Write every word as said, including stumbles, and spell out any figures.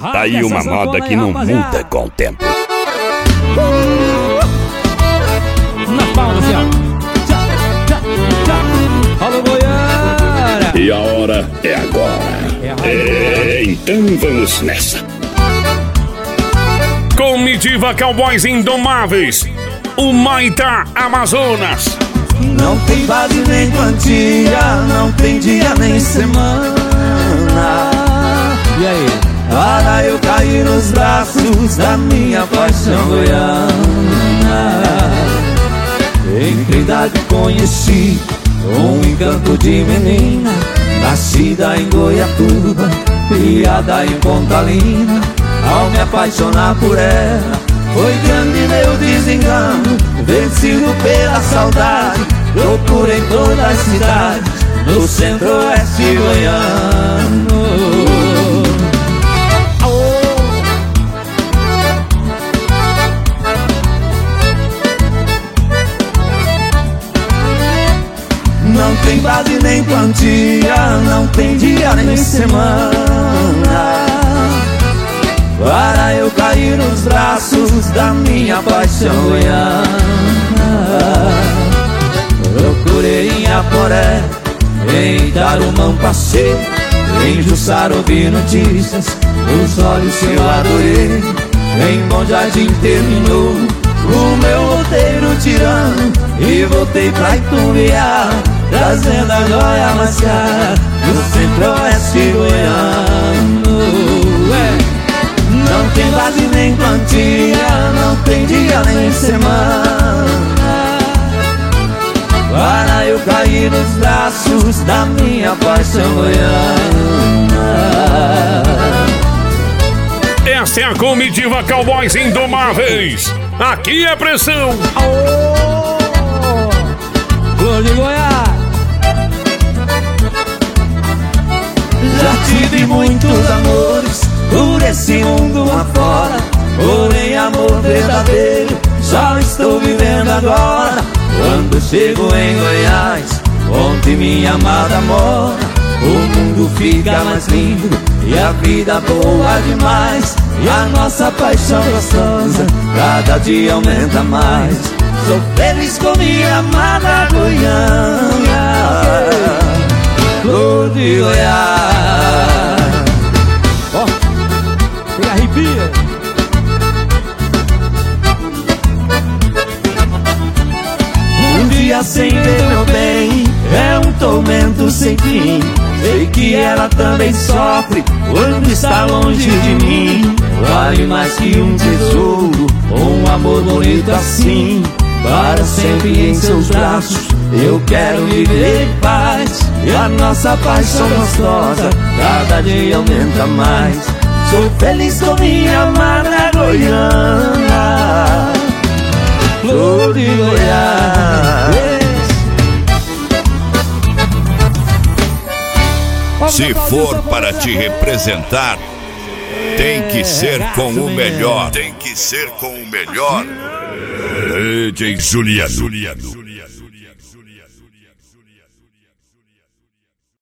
Tá aí uma moda que não muda com o tempo. Na palma, assim, ó. Tchau, tchau, tchau. Alô, Goiânia. E a hora é agora. É, então vamos nessa. Comitiva Cowboys Indomáveis, o Maitá Amazonas. Não tem base nem quantia, não tem dia nem semana. E aí? Para eu cair nos braços da minha paixão goiana. Em idade conheci um encanto de menina, nascida em Goiatuba, criada em Pontalina. Ao me apaixonar por ela, foi grande meu desengano. Vencido pela saudade, procurei toda a cidade, no centro-oeste goiano. Não tem base nem quantia, não tem dia nem semana, para eu cair nos braços da minha paixão goiana. Procurei em Aporé, em Tarumã passei, em Jussara ouvi notícias, os olhos que eu adorei. Em Bom Jardim terminou o meu roteiro tirano, e voltei pra Itumbiá, trazendo a joia mais cara do centro-oeste goiano. É. Não tem base nem quantia, não tem dia nem semana, para eu cair nos braços da minha paixão goiana. Essa é a comitiva Cowboys Indomáveis. Aqui é pressão. Gol de Goiás. Já tive muitos amores por esse mundo afora, porém amor verdadeiro só estou vivendo agora. Quando chego em Goiás, onde minha amada mora, o mundo fica mais lindo e a vida boa demais, e a nossa paixão gostosa cada dia aumenta mais. Sou feliz com minha amada Goiânia, flor de Goiás. Ó, oh, arrepia. Um dia sem ver meu bem é um tormento sem fim. Sei que ela também sofre quando está longe de mim. Vale mais que um tesouro, um amor bonito assim, para sempre em seus braços eu quero viver em paz. E a nossa paixão gostosa cada dia aumenta mais. Sou feliz com minha amada Goiânia, flor de Goiás. Se for para te representar, tem que ser com o melhor. Tem que ser com o melhor. D J Juliano.